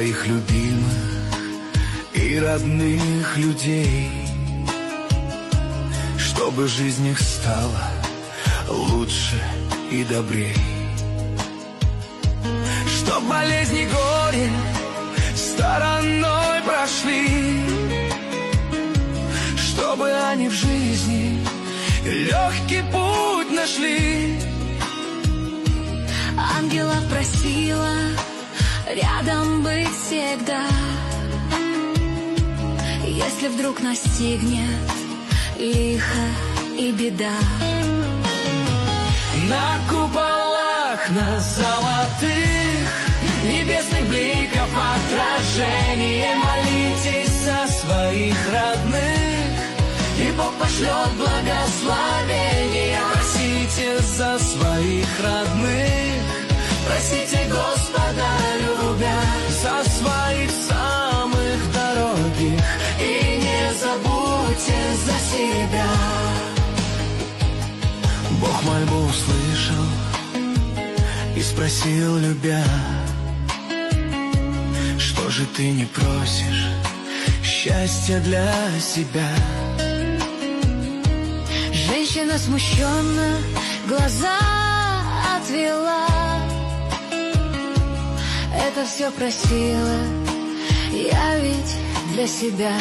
своих любимых и родных людей, чтобы жизнь их стала лучше и добрей. Чтоб болезни, горе стороной прошли, чтобы они в жизни легкий путь нашли. Ангелов просила рядом быть всегда, если вдруг настигнет лихо и беда. На куполах, на золотых небесных бликов отражение молитесь за своих родных, и Бог пошлет благословение. Просите за своих родных, просите Господа любя, за своих самых дорогих, и не забудьте за себя. Бог мольбу услышал и спросил, любя: что же ты не просишь счастья для себя? Женщина смущенно глаза отвела. Это все просила я ведь для себя.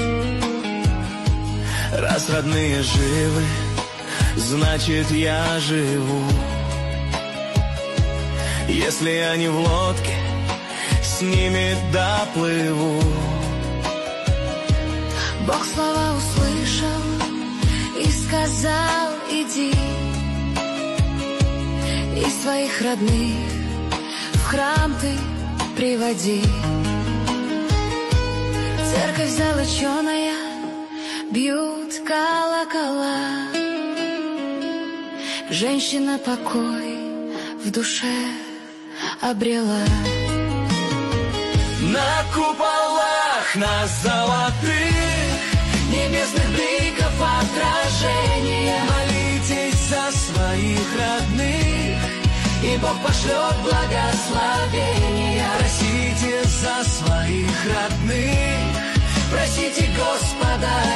Раз родные живы, значит я живу. Если они в лодке, с ними доплыву. Бог слова услышал и сказал: иди, и своих родных в храм ты приводи. Церковь золоченая, бьют колокола. Женщина покой в душе обрела. На куполах, на золотых небесных бликов отражение молитесь за своих родных, и Бог пошлет благословения. Просите за своих родных, просите Господа